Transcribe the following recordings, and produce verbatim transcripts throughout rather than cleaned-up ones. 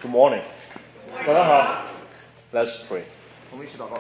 Good morning. 早上好。Let's pray. 我们一起祷告。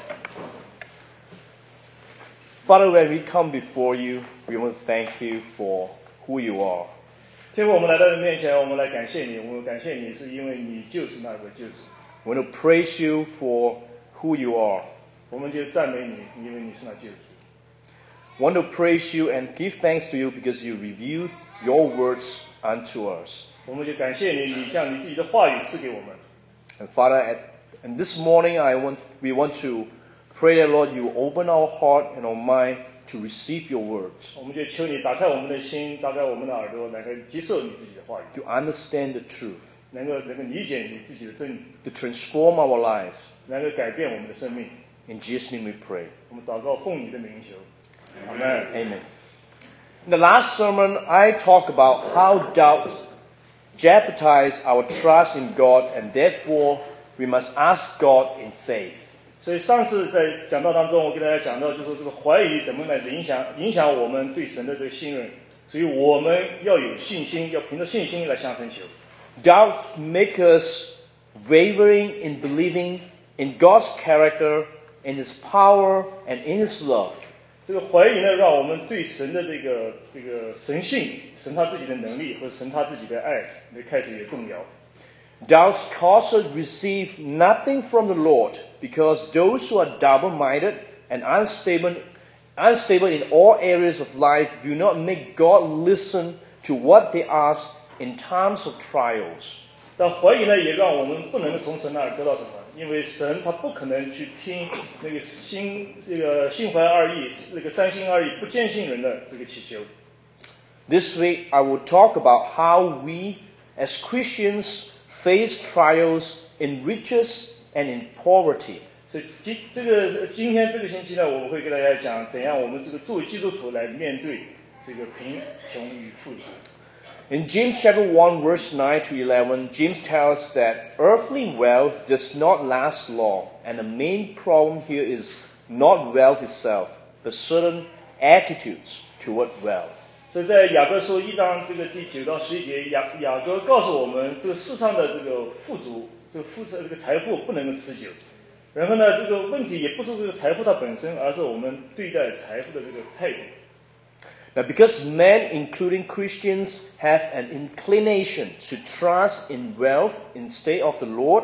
Father, when we come before you, we want to thank you for who you are. 天父，我们来到你面前，我们来感谢你。我们感谢你，是因为你就是那个救主。 We want to praise you for who you are. 我们就赞美你，因为你是那救主。 We want to praise you and give thanks to you because you revealed your words unto us. 我们就感谢你，你将你自己的话语赐给我们。 And Father, at, and this morning I want, we want to pray that, Lord, you open our heart and our mind to receive your words. 我们就求你打开我们的心，打开我们的耳朵，能够接受你自己的话语， To understand the truth, 能够能够理解你自己的真理， to transform our lives. 能够改变我们的生命。 In Jesus' name we pray. 我们祷告，奉你的名求。Amen. Amen. In the last sermon, I talked about how doubts jeopardize our trust in God, and therefore we must ask God in faith. 所以上次在讲道当中，我给大家讲到，就是说这个怀疑怎么来影响影响我们对神的这个信任，所以我们要有信心，要凭着信心来向神求。 Doubt makes us wavering in believing in God's character, in His power, and in His love. 这个怀疑呢，让我们对神的这个这个神性、神他自己的能力和神他自己的爱，来开始有动摇。 Doubts cause us to receive nothing from the Lord, because those who are double-minded and unstable, unstable in all areas of life do not make God listen to what they ask in times of trials. 但怀疑呢，也让我们不能从神那儿得到什么，因为神他不可能去听那个心这个心怀二意、这个三心二意、不坚信人的这个祈求。 This week, I will talk about how we, as Christians, face trials in riches and in poverty. 所以今这个今天这个星期呢，我们会给大家讲怎样我们这个作为基督徒来面对这个贫穷与富足。 In James chapter one, verse nine to eleven, James tells us that earthly wealth does not last long, and the main problem here is not wealth itself, but certain attitudes toward wealth. 所以在雅各书一章这个第九到十一节，雅雅各告诉我们，这个世上的这个富足，这个富这个财富不能够持久。然后呢，这个问题也不是这个财富它本身，而是我们对待财富的这个态度。 Now, because men, including Christians, have an inclination to trust in wealth instead of the Lord,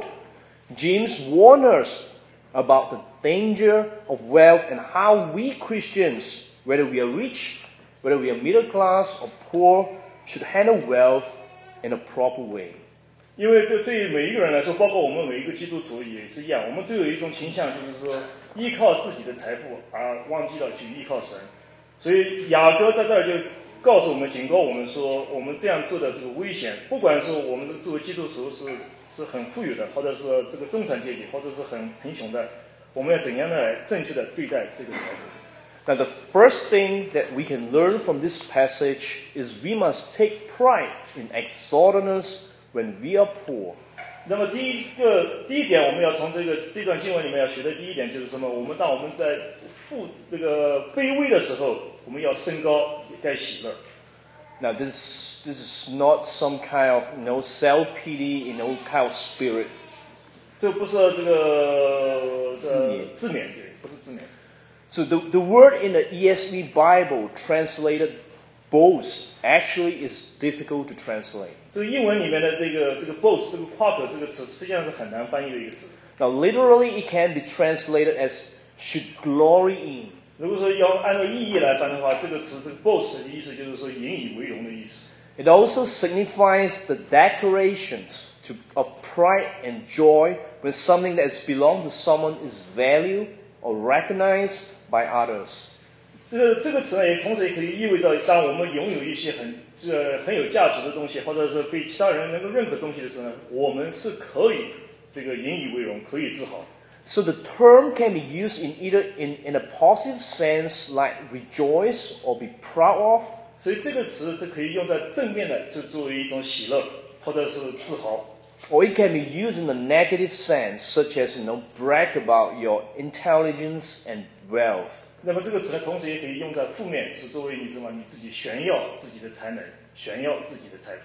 James warns us about the danger of wealth and how we Christians, whether we are rich, whether we are middle class or poor, should handle wealth in a proper way. 因为对对于每一个人来说，包括我们每一个基督徒也是一样，我们都有一种倾向，就是说依靠自己的财富而忘记了去依靠神。所以雅各在这儿就告诉我们，警告我们说，我们这样做的这个危险，不管是我们作为基督徒是是很富有的，或者是这个中产阶级，或者是很贫穷的，我们要怎样的来正确的对待这个财富。 Now, the first thing that we can learn from this passage is we must take pride in exaltedness when we are poor. 那么第一个第一点，我们要从这个这段经文里面要学的第一点就是什么？我们当我们在富这个卑微的时候，我们要升高，也该喜乐。 Now, this this is not some kind of you know self pity, you know kind of spirit. 这不是这个自勉自勉，对，不是自勉。 So the the word in the E S V Bible translated boast actually is difficult to translate. 这个英文里面的这个这个 boast 这个夸口这个词，实际上是很难翻译的一个词。 Now, literally, it can be translated as should glory in. 如果说要按照意义来翻的话，这个词这个 boast 的意思就是说引以为荣的意思。 It also signifies the declarations to, of pride and joy when something that has belonged to someone is valued or recognized by others. 这个这个词呢，也同时也可以意味着，当我们拥有一些很这个很有价值的东西，或者是被其他人能够认可东西的时候呢，我们是可以这个引以为荣，可以自豪。 So the term can be used in either in, in a positive sense like rejoice or be proud of. 所以这个词是可以用在正面的，就作为一种喜乐或者是自豪。 Or it can be used in a negative sense, such as you know, brag about your intelligence and wealth. 那么这个词呢，同时也可以用在负面，是作为你什么你自己炫耀自己的才能，炫耀自己的财富。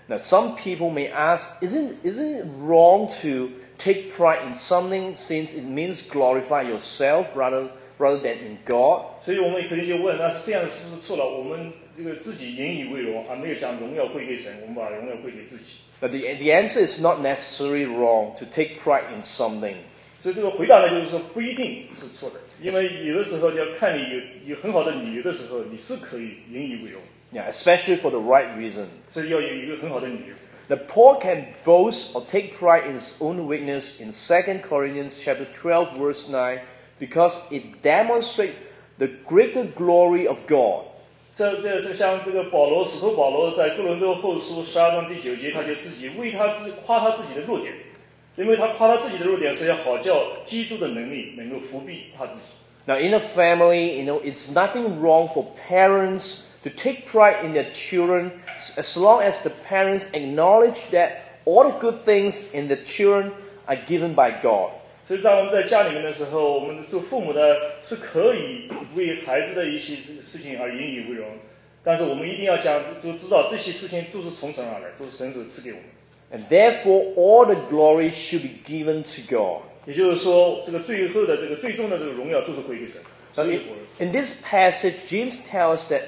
Now, some people may ask, isn't, isn't it wrong to take pride in something since it means glorify yourself rather, rather than in God? 所以我们可能就问，那这样是不是错了？我们这个自己引以为荣，而没有将荣耀归给神，我们把荣耀归给自己。 But the, the answer is not necessarily wrong to take pride in something. 所以这个回答呢，就是说不一定是错的，因为有的时候要看你有有很好的理由的时候，你是可以引以为荣。 Yeah, especially for the right reason. 所以要有一个很好的理由。 The Paul can boast or take pride in his own weakness in Second Corinthians chapter twelve, verse nine, because it demonstrates the greater glory of God. 这这这像这个保罗，使徒保罗在哥伦多后书十二章第九节，他就自己为他自夸他自己的弱点，因为他夸他自己的弱点是要好叫基督的能力能够伏庇他自己。 Now, in a family, you know, it's nothing wrong for parents to take pride in their children as long as the parents acknowledge that all the good things in the children are given by God. 所以在我们在家里面的时候，我们做父母的是可以为孩子的一些事情而引以为荣，但是我们一定要讲，就知道这些事情都是从神而来，都是神所赐给我们。 And therefore, all the glory should be given to God. 也就是说，这个最后的这个最终的这个荣耀都是归给神。 Now, in, in this passage, James tells us that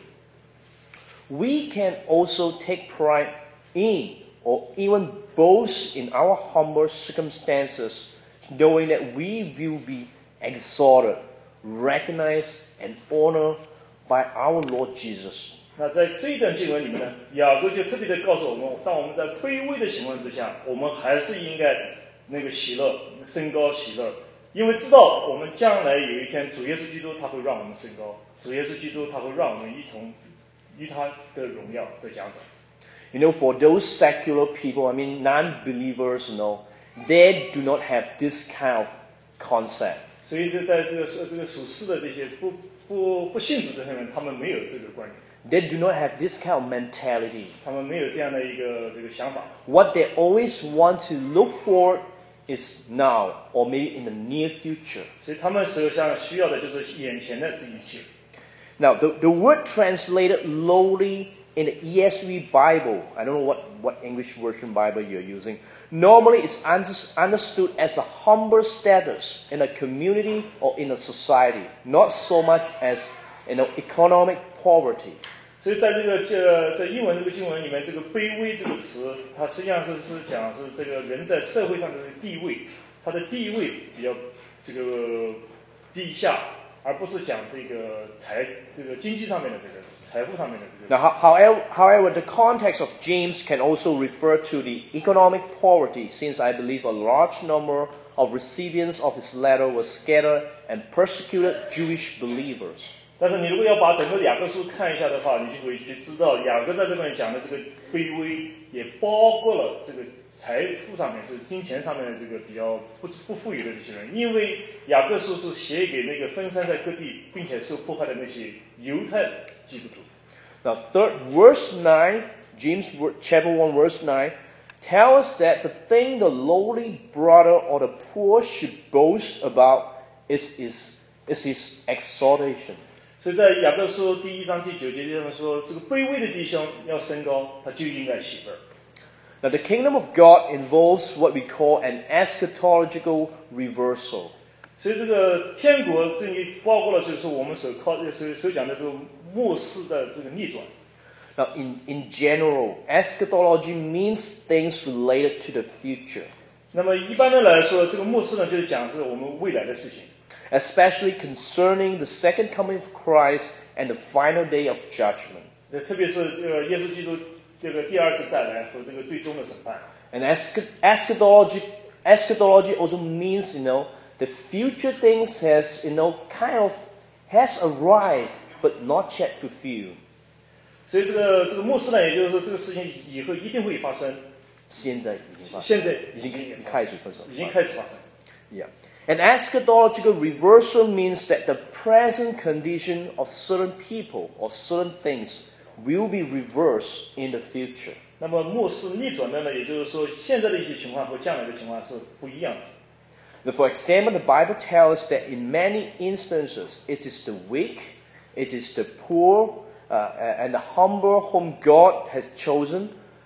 we can also take pride in or even boast in our humble circumstances, knowing that we will be exalted, recognized, and honored by our Lord Jesus. 那在这一段经文里面呢，雅各就特别的告诉我们，当我们在卑微的情况之下，我们还是应该那个喜乐，升高喜乐，因为知道我们将来有一天主耶稣基督他会让我们升高，主耶稣基督他会让我们一同与他的荣耀的奖赏。 You know, for those secular people, I mean non-believers, you know, they do not have this kind of concept. 所以就在这个这个属世的这些不不不信主的人，他们没有这个观念。 They do not have this kind of mentality. 他们没有这样的一个这个想法。 What they always want to look for is now or maybe in the near future. 所以他们手上需要的就是眼前的这一切。 Now, the, the word translated lowly in the E S V Bible, I don't know what, what English version Bible you're using, normally it's understood as a humble status in a community or in a society, not so much as, you know, economic poverty. 所以在这个这在英文这个经文里面，这个卑微这个词，它实际上是是讲是这个人在社会上的地位，他的地位比较这个低下，而不是讲这个财这个经济上面的这个财富上面的这个。 Now, however, however, the context of James can also refer to the economic poverty, since I believe a large number of recipients of his letter were scattered and persecuted Jewish believers. 但是你如果要把整个雅各书看一下的话，你就会去知道雅各在这边讲的这个卑微，也包括了这个财富上面，就是金钱上面的这个比较不不富裕的这些人。因为雅各书是写给那个分散在各地并且受迫害的那些犹太基督徒。 Now, third, verse nine, James chapter one, verse nine, tells us that the thing the lowly brother or the poor should boast about is is is his exaltation. 所以在雅各书第一章第九节上说，这个卑微的弟兄要升高，他就应该喜乐。 Now, the kingdom of God involves what we call an eschatological reversal. 所以这个天国这里包括了就是我们所靠所所讲的这个末世的这个逆转。 Now, in in general, eschatology means things related to the future. 那么一般的来说，这个末世呢，就是讲是我们未来的事情。 Especially concerning the second coming of Christ and the final day of judgment. 特别是呃耶稣基督这个第二次再来和这个最终的审判。 And eschatology, eschatology also means, you know, the future things has, you know, kind of has arrived but not yet fulfilled. 所以这个这个末世呢，也就是说这个事情以后一定会发生。 现在已经发生。 现在已经开始发生。 已经开始发生。 Yeah. An eschatological reversal means that the present condition of certain people or certain things will be reversed in the future. 那么末世逆转的呢，也就是说现在的一些情况和将来的情况是不一样的。 For example, the Bible tells that in many instances, it is the weak, it is the poor, uh, and the humble whom God has chosen,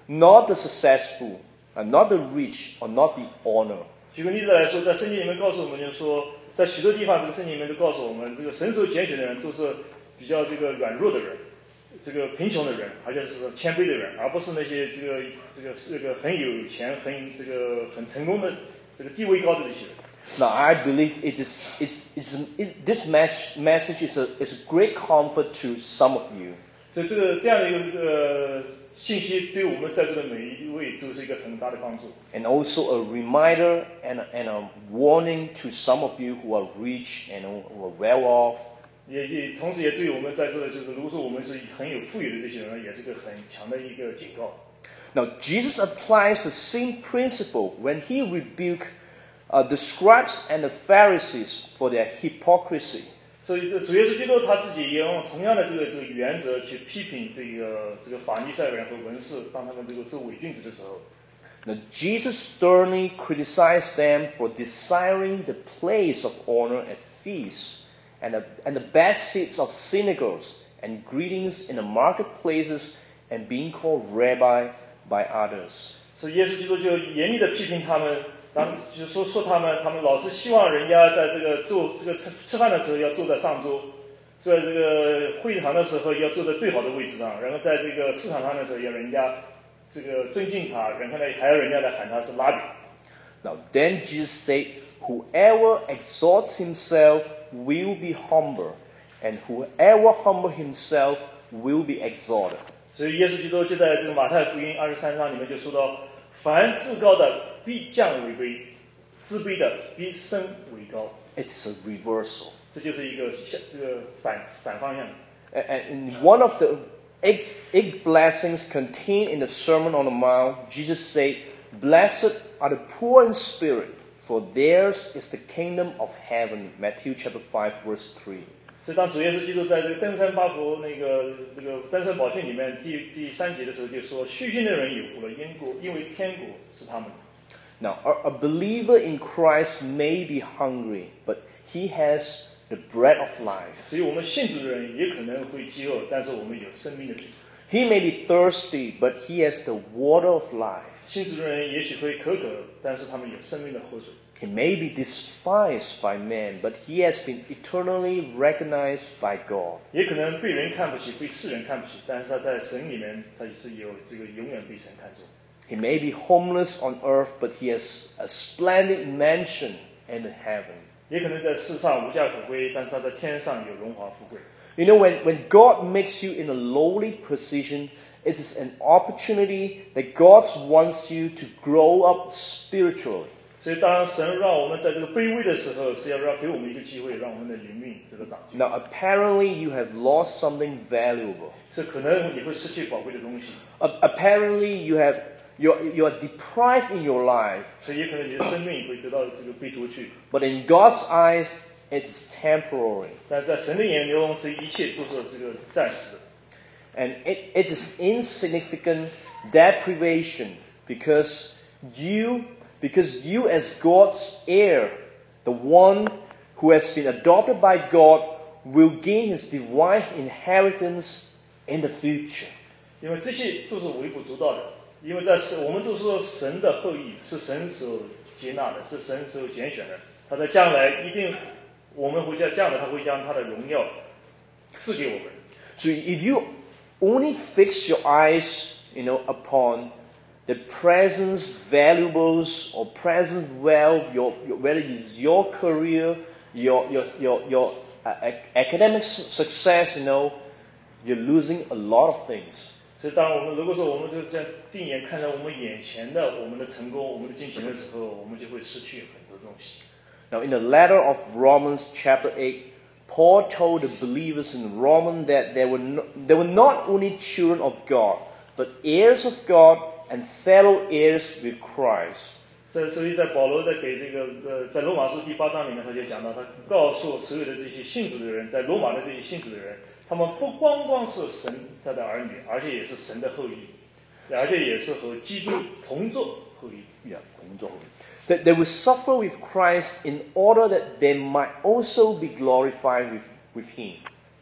not the successful, and not the rich, or not the honor. 举个例子来说，在圣经里面告诉我们，就是说，在许多地方，这个圣经里面都告诉我们，这个神所拣选的人都是比较这个软弱的人，这个贫穷的人，而且是谦卑的人，而不是那些这个这个这个很有钱、很这个很成功的这个地位高的这些人。 Now, I believe it is, it's, it's, it, this mes- message is a, is a great comfort to some of you. 所以这个这样的一个呃信息，对我们在座的每一位都是一个很大的帮助。 And also a reminder and a, and a warning to some of you who are rich and who are well off. 也也同时也对我们在座的，就是如果说我们是很有富裕的这些人，也是个很强的一个警告。 Now, Jesus applies the same principle when he rebuked uh, the scribes and the Pharisees for their hypocrisy. 所以，主耶稣基督他自己也用同样的这个这个原则去批评这个这个法利赛人和文士，当他们这个做伪君子的时候。 Now, Jesus sternly criticized them for desiring the place of honor at feasts and the, and the best seats of synagogues and greetings in the marketplaces and being called rabbi by others. 所以耶稣基督就严厉的批评他们，当就说说他们，他们老是希望人家在这个做这个吃吃饭的时候要坐在上桌，在这个会堂的时候要坐在最好的位置上，然后在这个市场上的时候要人家这个尊敬他，然后呢还要人家来喊他是拉比。 Now then Jesus said, whoever exalts himself will be humble, and whoever humble himself will be exalted. 所以耶稣基督就在这个马太福音二十三章里面就说到，凡自高的必降为卑，自卑的必升为高。 It's a reversal. 这就是一个这个反反方向。 And in one of the eight, eight blessings contained in the Sermon on the Mount, Jesus said, "Blessed are the poor in spirit, for theirs is the kingdom of heaven." Matthew chapter five, verse three. 所以当主耶稣基督在这个登山八福那个那个登山宝训里面第第三节的时候就说，虚心的人有福了，因国因为天国是他们的。 Now, a, a believer in Christ may be hungry, but he has the bread of life. 所以我们信主的人也可能会饥饿，但是我们有生命的饼。 He may be thirsty, but he has the water of life. 信主的人也许会口渴，但是他们有生命的活水。 He may be despised by men, but he has been eternally recognized by God. 也可能被人看不起，被世人看不起，但是他在神里面，他也是有这个永远被神看重。 He may be homeless on earth, but he has a splendid mansion in heaven. 也可能在世上无家可归，但是他在天上有荣华富贵。 You know, when, when God makes you in a lowly position, it is an opportunity that God wants you to grow up spiritually. 所以，当神让我们在这个卑微的时候，是要让给我们一个机会，让我们的灵命得到长进。 Now, apparently, you have lost something valuable. 是可能你会失去宝贵的东西， A- apparently, you have you're, you are deprived in your life. 所以也可能你的生命会得到这个被夺去。 But in God's eyes, it is temporary. 但在神的眼中，这一切都是这个暂时的。 And it, it is insignificant deprivation because you, because you as God's heir, the one who has been adopted by God, will gain his divine inheritance in the future. 因为这些都是微不足道的，因为在神，我们都说神的后裔是神所接纳的，是神所拣选的。他在将来一定，我们会将将来他会将他的荣耀赐给我们。 So if you only fix your eyes, you know, upon the present valuables or present wealth, your, your whether it's your career, your your your your uh, academic success, you know, you're losing a lot of things. 所以，当我们如果说我们就这样定眼看着我们眼前的我们的成功、我们的金钱的时候，我们就会失去很多东西。 Now, in the letter of Romans, chapter eight, Paul told the believers in Romans that they were not, they were not only children of God, but heirs of God and fellow heirs with Christ. 所以，所以在保罗在给这个呃，在罗马书第八章里面，他就讲到，他告诉所有的这些信主的人，在罗马的这些信主的人，他们不光光是神他的儿女，而且也是神的后裔，而且也是和基督同作后裔。 Yeah, 同作后裔. That they would suffer with Christ in order that they might also be glorified with, with Him.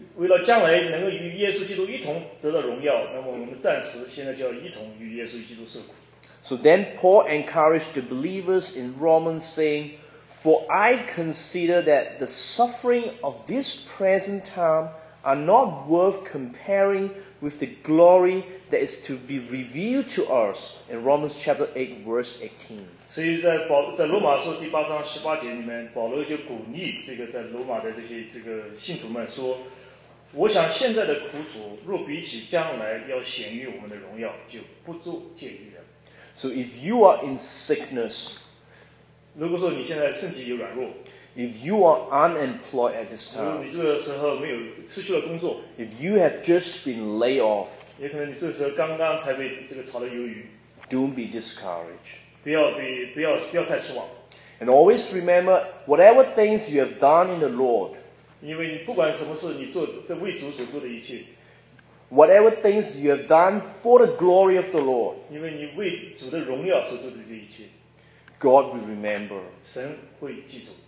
为了将来能够与耶稣基督一同得到荣耀，那么我们暂时现在就要一同与耶稣基督受苦。 So then Paul encouraged the believers in Romans saying, "For I consider that the suffering of this present time are not worth comparing with the glory that is to be revealed to us." In Romans chapter eight, verse eighteen. 所以在保在罗马书第八章十八节里面，保罗就鼓励这个在罗马的这些这个信徒们说：“我想现在的苦楚，若比起将来要显于我们的荣耀，就不足介意了。” So if you are in sickness, 如果说你现在身体有软弱， if you are unemployed at this 如果 time, 你这个时候没有失去了工作， if you have just been laid off, 也可能你这个时候刚刚才被这个炒了鱿鱼， don't be discouraged. 不要被不要不要太失望， And always remember, whatever things you have done in the Lord, 因为你不管什么事，你做这为主所做的一切， whatever things you have done for the glory of the Lord, 因为你为主的荣耀所做的这一切， God will remember. 神会记住。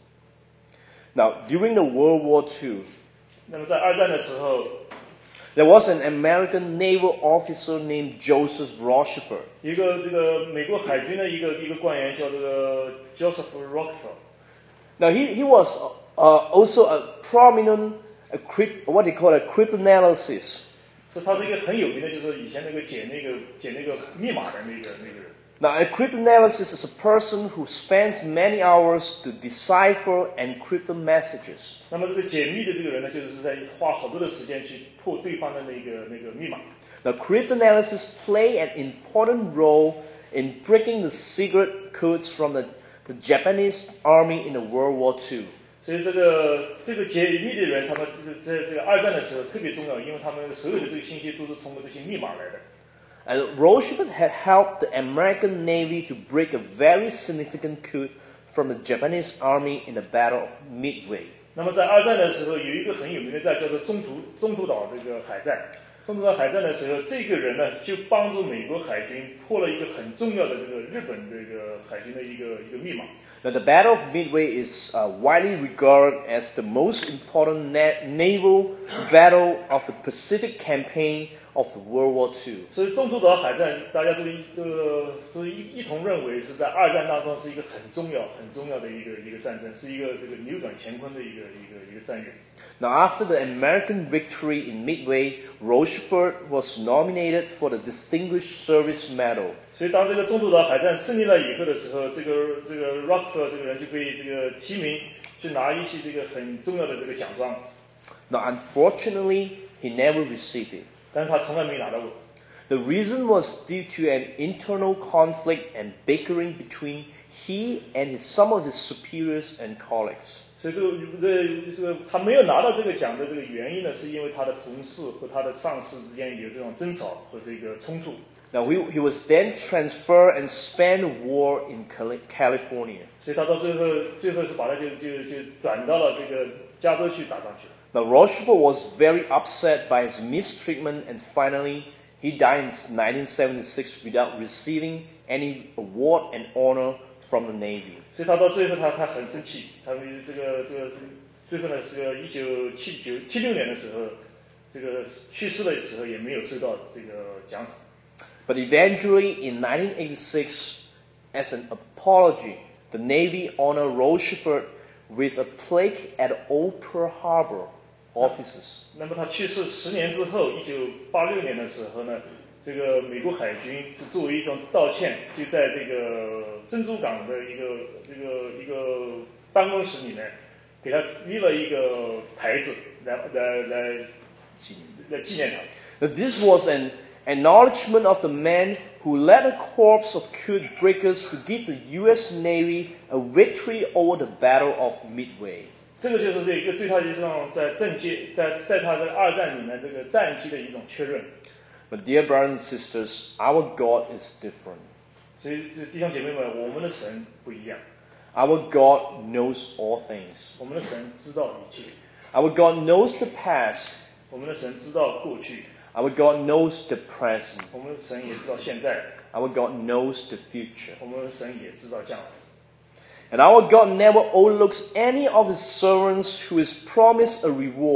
Now, during the World War Two, 那么在二战的时候， there was an American naval officer named Joseph Rochefort. 一个这个美国海军的一个一个官员叫这个 Joseph Rockefeller。 Now, he, he was uh, also a prominent, a crypt, what they call a cryptanalyst. 是他是一个很有名的，就是以前那个解那个解那个密码的那个那个人。 Now, a cryptanalyst is a person who spends many hours to decipher encrypted messages. 那么这个解密的这个人呢，就是在花好多的时间去破对方的那个那个密码。 Now, cryptanalysts play an important role in breaking the secret codes from the, the Japanese army in the World War Two. 所以这个这个解密的人，他们这个在这个二战的时候特别重要，因为他们所有的这个信息都是通过这些密码来的。 And Rochefort had helped the American Navy to break a very significant code from the Japanese army in the Battle of Midway. 那么在二战的时候，有一个很有名的战叫做中途中途岛这个海战。中途岛海战的时候，这个人呢就帮助美国海军破了一个很重要的这个日本这个海军的一个一个密码。 Now, the Battle of Midway is uh, widely regarded as the most important na- naval battle of the Pacific Campaign of the World War Two. 所以中途岛海战，大家都一这个都一一同认为是在二战当中是一个很重要、很重要的一个一个战争，是一个这个扭转乾坤的一个一个一个战役。 Now, after the American victory in Midway, Rochefort was nominated for the Distinguished Service Medal. 所以当这个中途岛海战胜利了以后的时候，这个这个 Rockefeller 这个人就被这个提名去拿一些这个很重要的这个奖状， Now, unfortunately, he never received it. 但是他从来没拿到过。 The reason was due to an internal conflict and bickering between he and his, some of his superiors and colleagues. 所以这个这这个他没有拿到这个奖的这个原因呢，是因为他的同事和他的上司之间有这种争吵和这个冲突。 Now, he, he was then transferred and spent a war in Cali- California. 所以他到最后最后是把他就就就转到了这个加州去打仗去了。 Now, Rochefort was very upset by his mistreatment, and finally, he died in nineteen seventy-six without receiving any award and honor from the Navy. 所以他到最后他他很生气，他们这个这个最后呢是个一九七九七六年的时候，这个去世的时候也没有收到这个奖赏。 But eventually, in nineteen eighty-six, as an apology, the Navy honored Rochefort with a plaque at Old Pearl Harbor offices. 那么他去世十年之后，一九八六年的时候呢，这个美国海军是作为一种道歉，就在这个珍珠港的一个这个一个办公室里面，给他立了一个牌子，来来来来纪念他。 Now, this was an acknowledgement of the man who led a corps of code breakers to give the U S Navy a victory over the Battle of Midway. 这个就是这一个对他的这种在政界，在在他的二战里面这个战绩的一种确认。 But dear brothers and sisters, our God is different. 所以，弟兄姐妹们，我们的神不一样， Our God knows all things. 我们的神知道一切， Our God knows the past. 我们的神知道过去， Our God knows the present. 我们的神也知道现在， Our God knows the future. 我们的神也知道将来。 And our God never overlooks any of his servants who is promised a reward.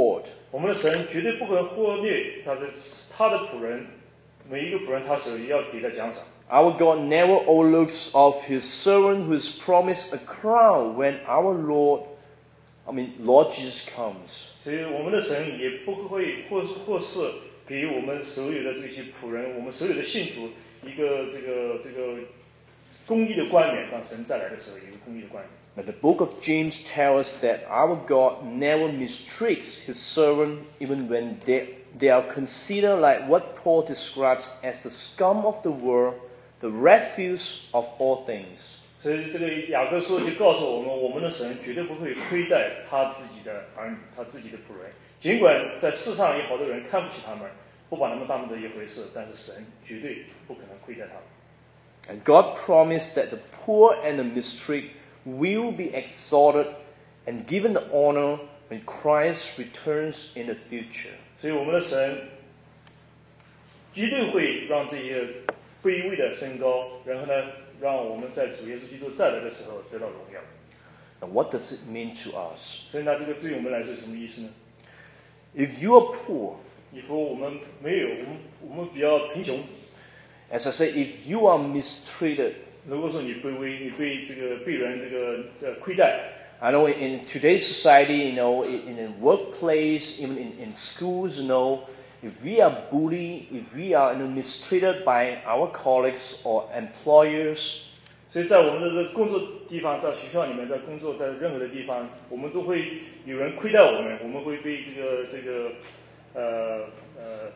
我们的神绝对不可能忽略他的他的仆人，每一个仆人他手里要给他奖赏。 Our God never overlooks of His servant who is promised a crown when our Lord, I mean Lord Jesus comes. 所以我们的神也不会或或是给我们所有的这些仆人，我们所有的信徒一个这个这个公义的冠冕。当神再来的时候，有一个公义的冠冕。 But the book of James tells us that our God never mistreats His servant even when they, they are considered like what Paul describes as the scum of the world, the refuse of all things. 所以这个雅各书就告诉我们，我们的神绝对不会亏待他自己的儿女，他自己的仆人。尽管在世上有好多人看不起他们，不把他们当成一回事，但是神绝对不可能亏待他们。 And God promised that the poor and the mistreated will be exalted and given the honor when Christ returns in the future. 所以我们的神绝对会让这些卑微的升高，然后呢，让我们在主耶稣基督再来的时候得到荣耀。 Now, what does it mean to us? 所以呢，这个对我们来说是什么意思呢？ If you are poor, 以后我们没有，我们我们比较贫穷。 as I say, if you are mistreated, 如果说你卑微，你被这个被人这个呃亏待。 I know in today's society, you know, in, in a workplace, even in, in schools, you know, if we are bullied, if we are you know, mistreated by our colleagues or employers, 所以在我们的这个工作地方，在学校里面，在工作，在任何的地方，我们都会有人亏待我们，我们会被这个这个呃呃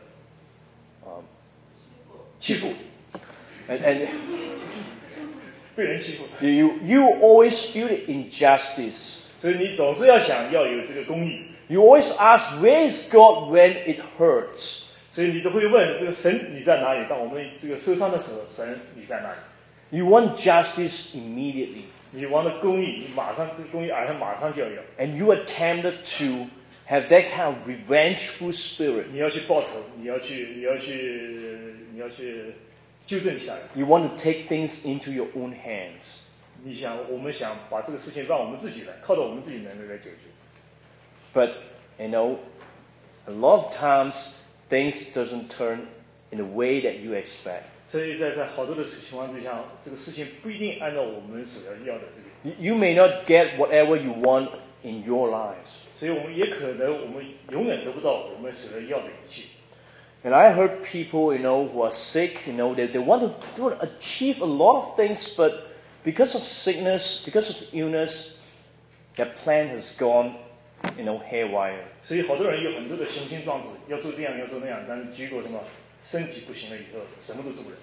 um, 欺负， and, and 被人欺负。 you, you always feel the injustice. 所以你总是要想要有这个公义， You always ask, where is God when it hurts? 所以你都会问这个神你在哪里？当我们这个受伤的时候，神你在哪里？ You want justice immediately. 你want的公义，你马上这个公义好像马上就要有， And you are tempted to have that kind of revengeful spirit. 你要去报仇，你要去你要去你要去纠正起来。 You want to take things into your own hands. 你想，我们想把这个事情让我们自己来，靠着我们自己能力来解决。 But, you know, a lot of times things doesn't turn in the way that you expect. 所以在在好多的情况之下，这个事情不一定按照我们所要要的这个， You, you may not get whatever you want in your lives. 所以我们也可能我们永远得不到我们所要的一切。 And I heard people, you know, who are sick, you know, they, they want to do, achieve a lot of things, but because of sickness, because of illness, their plan has gone, you know, haywire. 所以好多人有很多的雄心壮志，要做这样要做那样，但是结果什么，身体不行了以后，什么都做不了。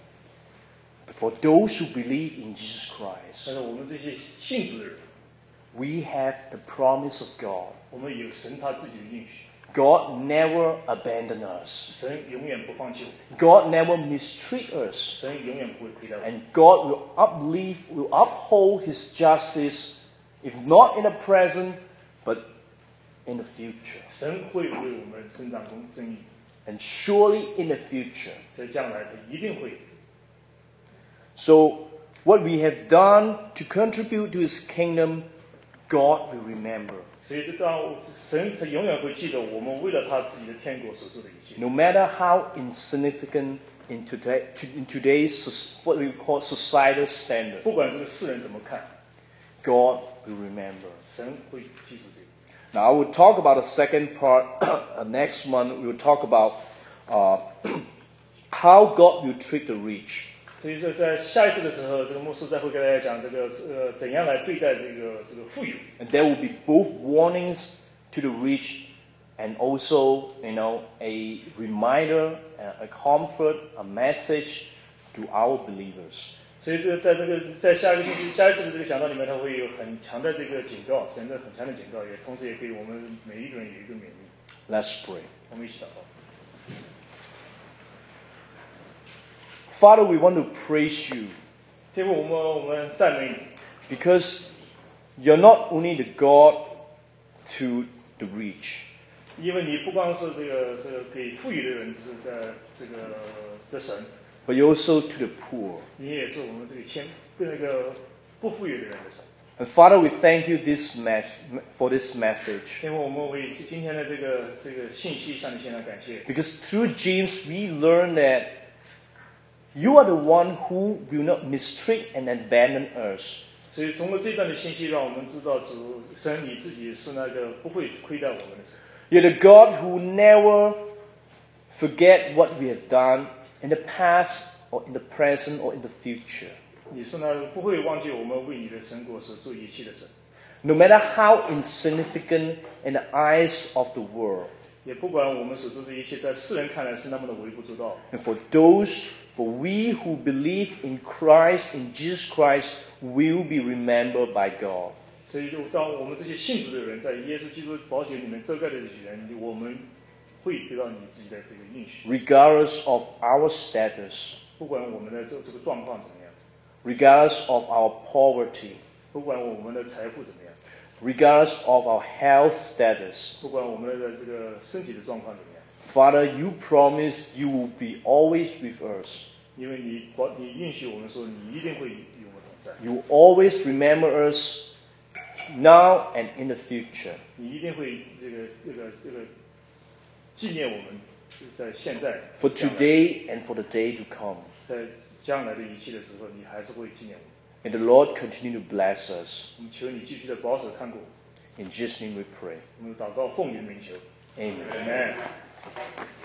But for those who believe in Jesus Christ, 但是我们这些信主的人， we have the promise of God. 我们有神他自己的应许， God never abandoned us. 神永远不放弃我们， God never mistreat us. 神永远不会亏待我们。 And God will uplift, will uphold His justice, if not in the present, but in the future. 神会为我们伸张公正义， And surely in the future. 在将来他一定会。 So, what we have done to contribute to His kingdom, God will remember. 所以，当神他永远会记得我们为了他自己的天国所做的一切。 No matter how insignificant in, today, in today's what we call societal standard, 不管这个世人怎么看， God will remember. 神会记住这个。 Now, I will talk about the second part. Next month, we will talk about uh, how God will treat the rich. 所以说，在下一次的时候，这个牧师再会跟大家讲这个呃怎样来对待这个这个富有。 And there will be both warnings to the rich and also, you know, a reminder, a comfort, a message to our believers. 所以这在这个在下一个星期下一次的这个讲道里面，他会有很强的这个警告，神的很强的警告，也同时也给我们每一个人有一个勉励。 Let's pray. 我们一起祷告。 Father, we want to praise you 天父，我们我们赞美你， because you're not only the God to the rich, 因为你不光是这个是给富裕的人，就是的这个的神， but you're also to the poor. 你也是我们这个谦对那个不富裕的人的神。 And Father, we thank you this me- for this message. 因为我们为今天的这个这个信息向你献上感谢， Because through James, we learn that you are the one who will not mistreat and abandon us. 所以通过这段的信息，让我们知道主神你自己是那个不会亏待我们的神。 You're the God who never forget what we have done in the past or in the present or in the future. 你是那不会忘记我们为你的神国所做一切的神， No matter how insignificant in the eyes of the world. 也不管我们所做的一切在世人看来是那么的微不足道。 And for those, for we who believe in Christ, in Jesus Christ, will be remembered by God. 所以，就当我们这些信主的人在耶稣基督宝血里面遮盖的这些人，我们会得到你自己的这个应许， Regardless of our status, 不管我们的这这个状况怎么样， regardless of our poverty, 不管我们的财富怎么样， regardless of our health status. 不管我们的这个身体的状况怎么样， Father, you promise you will be always with us. 因为你保你允许我们说，你一定会与我们同在， You will always remember us now and in the future. 你一定会这个这个这个纪念我们在现在 For 将来 today and for the day to come. 在将来的一切的时候，你还是会纪念我们。 May the Lord continue to bless us. 我们求你继续的保守看顾， In Jesus' name we pray. 我们祷告奉你的名求 Amen. ，Amen。